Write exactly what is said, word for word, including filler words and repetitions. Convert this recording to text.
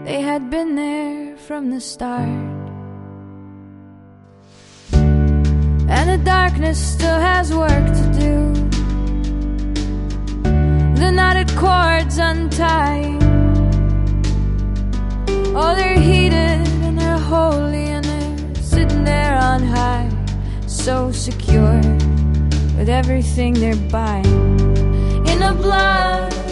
they had been there from the start. And the darkness still has work to do, the knotted cords untying. Oh, they're heated and they're holy, and they're sitting there on high, so secure with everything they're buying. In the blood